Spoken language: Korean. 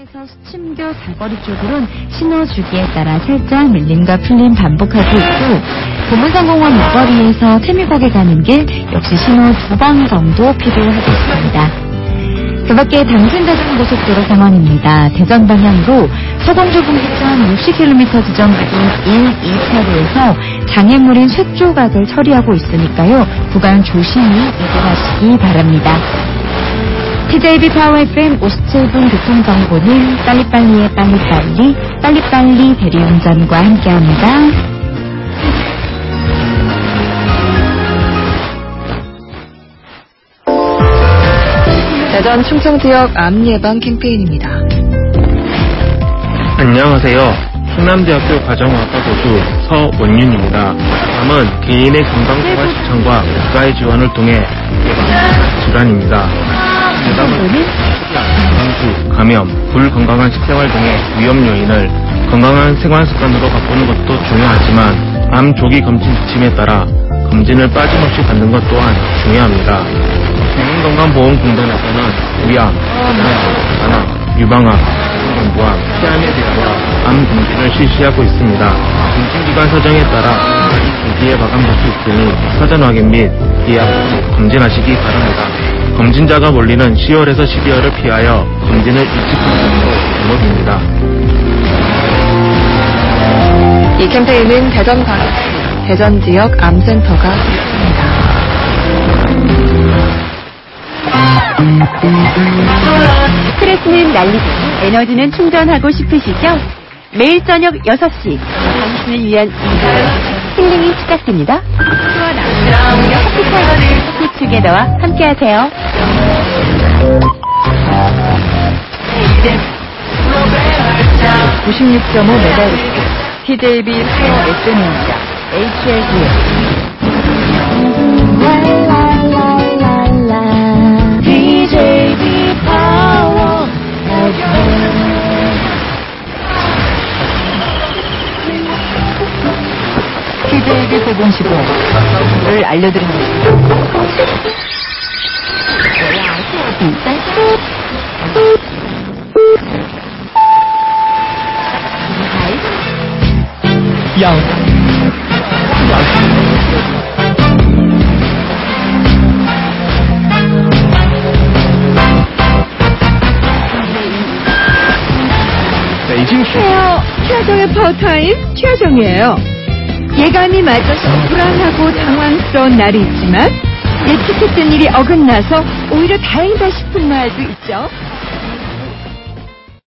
에서 수침교 사거리 쪽으론 신호 주기에 따라 살짝 밀림과 풀림 반복하고 있고, 보문산공원 목거리에서 태미곡에 가는 길 역시 신호 2번 정도 필요하겠습니다. 그 밖에 당신대전고속도로 상황입니다. 대전 방향으로 서공주 분기점 60km 지점 부근 1, 2차로에서 장애물인 쇠조각을 처리하고 있으니까요. 구간 조심히 이동하시기 바랍니다. TJB 파워 FM 57분 교통정보는 빨리빨리의 빨리빨리 대리운전과 함께합니다. 대전 충청지역 암 예방 캠페인입니다. 안녕하세요. 충남대학교 가정의학과 교수 서원윤입니다. 암은 개인의 건강생활 실천과 국가의 지원을 통해 예방하는 질환입니다. 예방은 감수, 감염, 불건강한 식생활 등의 위험 요인을 건강한 생활 습관으로 바꾸는 것도 중요하지만 암 조기 검진 지침에 따라 검진을 빠짐없이 받는 것 또한 중요합니다. 국민건강보험공단에서는 위암, 간암, 유방암, 중공부암, 폐암에 대하여 암 검진을 실시하고 있습니다. 검진기간 사정에 따라 조기에 마감될 수 있으니 사전 확인 및 예약 후 검진하시기 바랍니다. 검진자가 몰리는 10월에서 12월을 피하여 검진을 일찍 하는 것도 방법입니다. 이 캠페인은 대전 지역 암센터가 했습니다. 스트레스는 날리고 에너지는 충전하고 싶으시죠? 매일 저녁 6시 당신을 위한 힐링이 시작됩니다. 커피투게더와 함께하세요. 96.5MHz TJB 파워 SM입니다. HLDF TJB 파워 TJB 405를 알려드립니다. 최하정의 파워타임 최하정이에요. 예감이 맞아서 불안하고 당황스러운 날이 있지만 예측했던 일이 어긋나서 오히려 다행이다 싶은 날도 있죠.